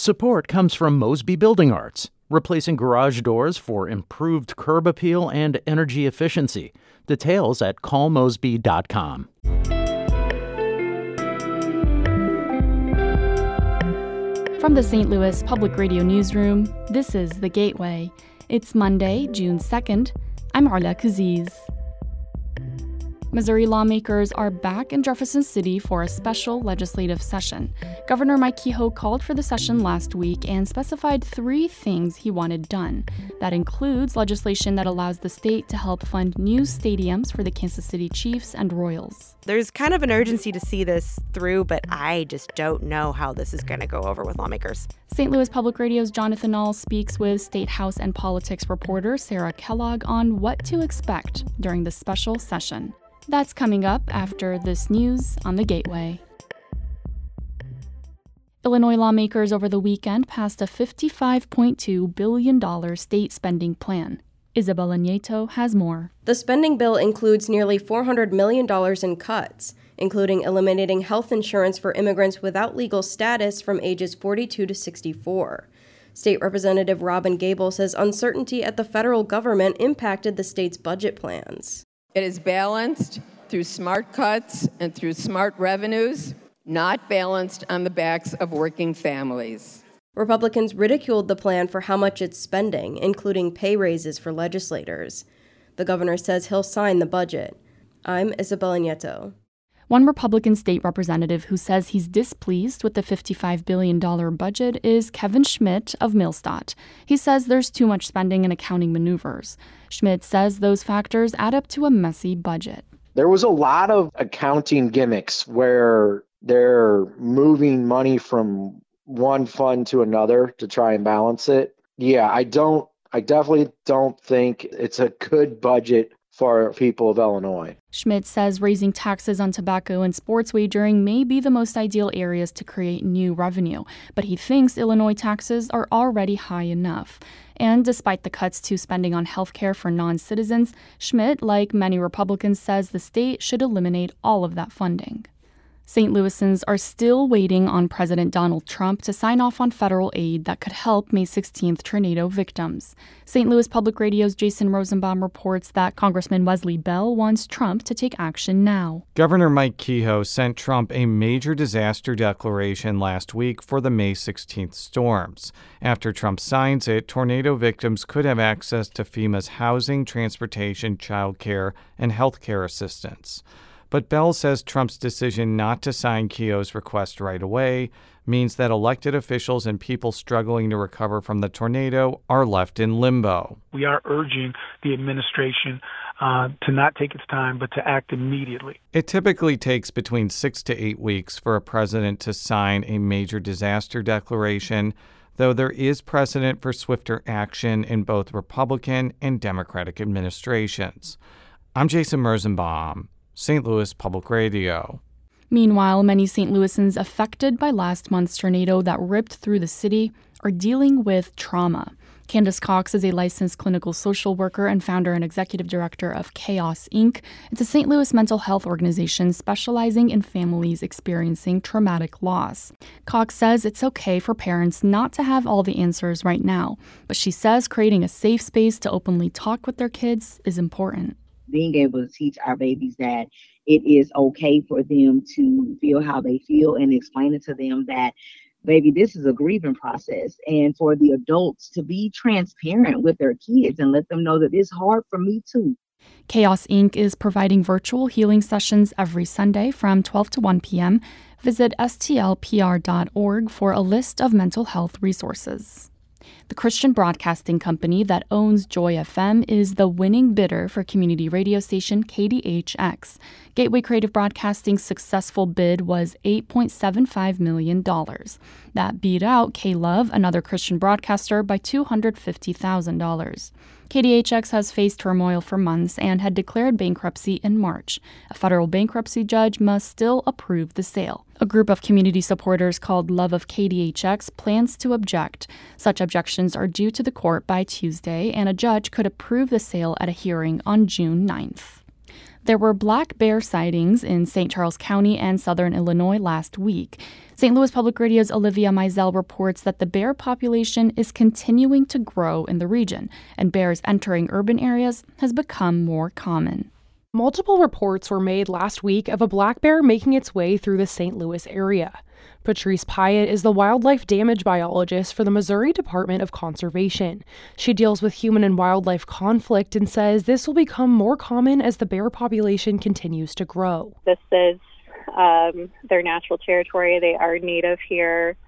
Support comes from Mosby Building Arts, replacing garage doors for improved curb appeal and energy efficiency. Details at callmosby.com. From the St. Louis Public Radio Newsroom, this is The Gateway. It's Monday, June 2nd. I'm Arla Kaziz. Missouri lawmakers are back in Jefferson City for a special legislative session. Governor Mike Kehoe called for the session last week and specified 3 things he wanted done. That includes legislation that allows the state to help fund new stadiums for the Kansas City Chiefs and Royals. There's kind of an urgency to see this through, but I just don't know how this is going to go over with lawmakers. St. Louis Public Radio's Jonathan Ahl speaks with State House and Politics reporter Sarah Kellogg on what to expect during the special session. That's coming up after this news on The Gateway. Illinois lawmakers over the weekend passed a $55.2 billion state spending plan. Isabella Nieto has more. The spending bill includes nearly $400 million in cuts, including eliminating health insurance for immigrants without legal status from ages 42 to 64. State Representative Robin Gable says uncertainty at the federal government impacted the state's budget plans. It is balanced through smart cuts and through smart revenues, not balanced on the backs of working families. Republicans ridiculed the plan for how much it's spending, including pay raises for legislators. The governor says he'll sign the budget. I'm Isabella Nieto. One Republican state representative who says he's displeased with the $55 billion budget is Kevin Schmidt of Millstadt. He says there's too much spending and accounting maneuvers. Schmidt says those factors add up to a messy budget. There was a lot of accounting gimmicks where they're moving money from one fund to another to try and balance it. Yeah, I definitely don't think it's a good budget for people of Illinois. Schmidt says raising taxes on tobacco and sports wagering may be the most ideal areas to create new revenue, but he thinks Illinois taxes are already high enough. And despite the cuts to spending on health care for non-citizens, Schmidt, like many Republicans, says the state should eliminate all of that funding. St. Louisans are still waiting on President Donald Trump to sign off on federal aid that could help May 16th tornado victims. St. Louis Public Radio's Jason Rosenbaum reports that Congressman Wesley Bell wants Trump to take action now. Governor Mike Kehoe sent Trump a major disaster declaration last week for the May 16th storms. After Trump signs it, tornado victims could have access to FEMA's housing, transportation, child care, and health care assistance. But Bell says Trump's decision not to sign Kehoe's request right away means that elected officials and people struggling to recover from the tornado are left in limbo. We are urging the administration to not take its time, but to act immediately. It typically takes between 6 to 8 weeks for a president to sign a major disaster declaration, though there is precedent for swifter action in both Republican and Democratic administrations. I'm Jason Rosenbaum, St. Louis Public Radio. Meanwhile, many St. Louisans affected by last month's tornado that ripped through the city are dealing with trauma. Candace Cox is a licensed clinical social worker and founder and executive director of Chaos, Inc. It's a St. Louis mental health organization specializing in families experiencing traumatic loss. Cox says it's okay for parents not to have all the answers right now, but she says creating a safe space to openly talk with their kids is important. Being able to teach our babies that it is okay for them to feel how they feel and explaining to them that, baby, this is a grieving process. And for the adults to be transparent with their kids and let them know that it's hard for me too. Chaos, Inc. is providing virtual healing sessions every Sunday from 12 to 1 p.m. Visit stlpr.org for a list of mental health resources. The Christian broadcasting company that owns Joy FM is the winning bidder for community radio station KDHX. Gateway Creative Broadcasting's successful bid was $8.75 million. That beat out K-Love, another Christian broadcaster, by $250,000. KDHX has faced turmoil for months and had declared bankruptcy in March. A federal bankruptcy judge must still approve the sale. A group of community supporters called Love of KDHX plans to object. Such objections are due to the court by Tuesday, and a judge could approve the sale at a hearing on June 9th. There were black bear sightings in St. Charles County and southern Illinois last week. St. Louis Public Radio's Olivia Mizell reports that the bear population is continuing to grow in the region, and bears entering urban areas has become more common. Multiple reports were made last week of a black bear making its way through the St. Louis area. Patrice Pyatt is the wildlife damage biologist for the Missouri Department of Conservation. She deals with human and wildlife conflict and says this will become more common as the bear population continues to grow. This is their natural territory. They are native here.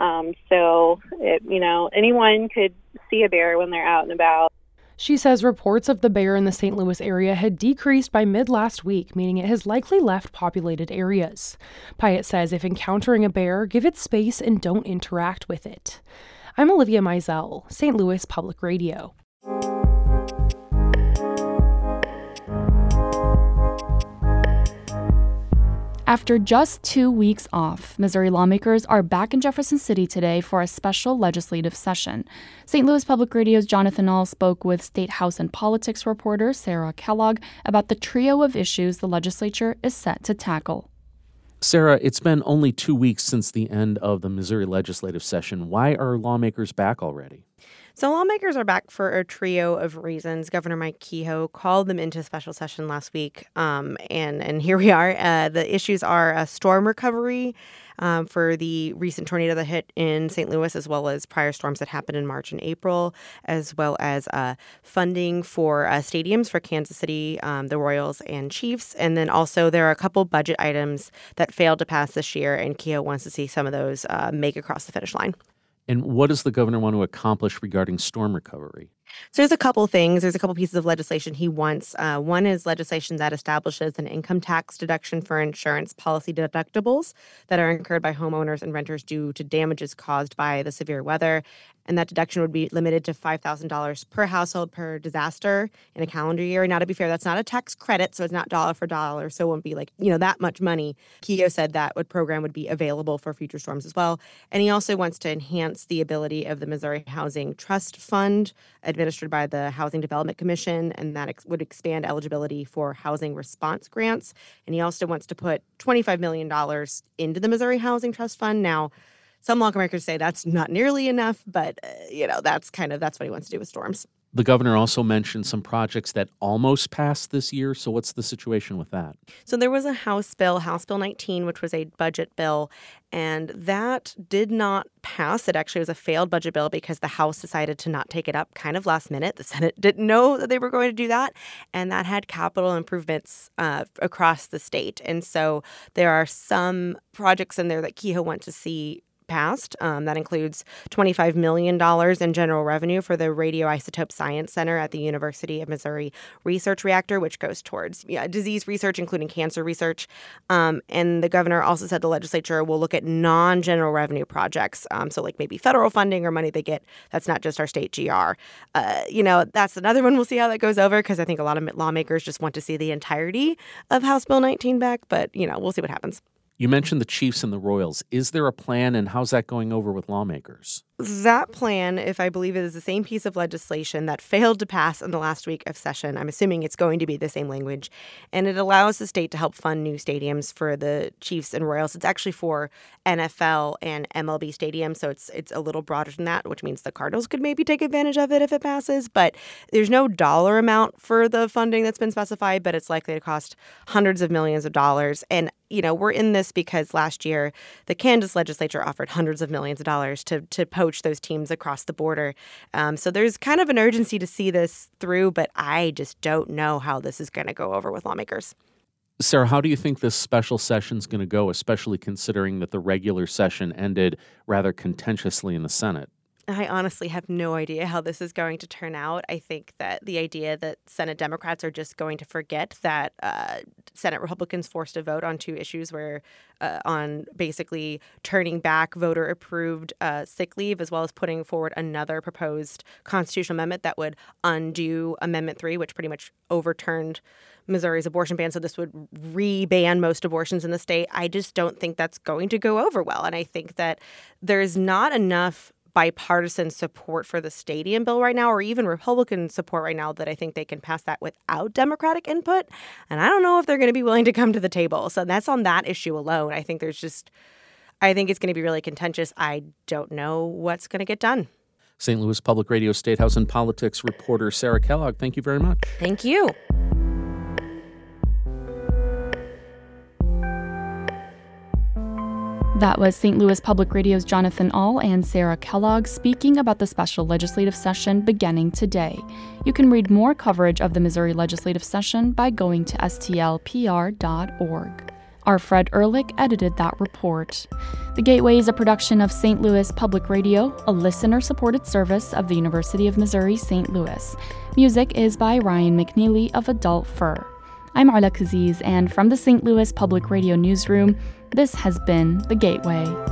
Anyone could see a bear when they're out and about. She says reports of the bear in the St. Louis area had decreased by mid-last week, meaning it has likely left populated areas. Pyatt says if encountering a bear, give it space and don't interact with it. I'm Olivia Mizell, St. Louis Public Radio. After just 2 weeks off, Missouri lawmakers are back in Jefferson City today for a special legislative session. St. Louis Public Radio's Jonathan Ahl spoke with State House and Politics reporter Sarah Kellogg about the trio of issues the legislature is set to tackle. Sarah, it's been only 2 weeks since the end of the Missouri legislative session. Why are lawmakers back already? So lawmakers are back for a trio of reasons. Governor Mike Kehoe called them into special session last week, and here we are. The issues are storm recovery for the recent tornado that hit in St. Louis, as well as prior storms that happened in March and April, as well as funding for stadiums for Kansas City, the Royals and Chiefs. And then also there are a couple budget items that failed to pass this year, and Kehoe wants to see some of those make across the finish line. And what does the governor want to accomplish regarding storm recovery? So there's a couple things. There's a couple pieces of legislation he wants. One is legislation that establishes an income tax deduction for insurance policy deductibles that are incurred by homeowners and renters due to damages caused by the severe weather. And that deduction would be limited to $5,000 per household per disaster in a calendar year. Now, to be fair, that's not a tax credit, so it's not dollar for dollar, so it won't be that much money. Kehoe said that program would be available for future storms as well. And he also wants to enhance the ability of the Missouri Housing Trust Fund, administered by the Housing Development Commission, and that would expand eligibility for housing response grants. And he also wants to put $25 million into the Missouri Housing Trust Fund. Now, some lawmakers say that's not nearly enough, but, that's what he wants to do with storms. The governor also mentioned some projects that almost passed this year. So what's the situation with that? So there was a House Bill 19, which was a budget bill, and that did not pass. It actually was a failed budget bill because the House decided to not take it up kind of last minute. The Senate didn't know that they were going to do that, and that had capital improvements across the state. And so there are some projects in there that Kehoe wants to see passed. That includes $25 million in general revenue for the Radioisotope Science Center at the University of Missouri Research Reactor, which goes towards disease research, including cancer research. And the governor also said the legislature will look at non-general revenue projects, so like maybe federal funding or money they get that's not just our state GR. That's another one. We'll see how that goes over, because I think a lot of lawmakers just want to see the entirety of House Bill 19 back, but, we'll see what happens. You mentioned the Chiefs and the Royals. Is there a plan, and how's that going over with lawmakers? That plan, if I believe it, is the same piece of legislation that failed to pass in the last week of session. I'm assuming it's going to be the same language. And it allows the state to help fund new stadiums for the Chiefs and Royals. It's actually for NFL and MLB stadiums, so it's a little broader than that, which means the Cardinals could maybe take advantage of it if it passes. But there's no dollar amount for the funding that's been specified, but it's likely to cost hundreds of millions of dollars. And we're in this because last year the Kansas legislature offered hundreds of millions of dollars to poach those teams across the border. So there's kind of an urgency to see this through, but I just don't know how this is going to go over with lawmakers. Sarah, how do you think this special session is going to go, especially considering that the regular session ended rather contentiously in the Senate? I honestly have no idea how this is going to turn out. I think that the idea that Senate Democrats are just going to forget that Senate Republicans forced a vote on two issues on basically turning back voter-approved sick leave, as well as putting forward another proposed constitutional amendment that would undo Amendment 3, which pretty much overturned Missouri's abortion ban. So this would re-ban most abortions in the state. I just don't think that's going to go over well. And I think that there's not enough bipartisan support for the stadium bill right now, or even Republican support right now, that I think they can pass that without Democratic input. And I don't know if they're going to be willing to come to the table. So that's on that issue alone. I think it's going to be really contentious. I don't know what's going to get done. St. Louis Public Radio State House and Politics reporter Sarah Kellogg, thank you very much. Thank you. That was St. Louis Public Radio's Jonathan Ahl and Sarah Kellogg speaking about the special legislative session beginning today. You can read more coverage of the Missouri legislative session by going to stlpr.org. Our Fred Ehrlich edited that report. The Gateway is a production of St. Louis Public Radio, a listener-supported service of the University of Missouri St. Louis. Music is by Ryan McNeely of Adult Fur. I'm Arla Kaziz, and from the St. Louis Public Radio newsroom, this has been The Gateway.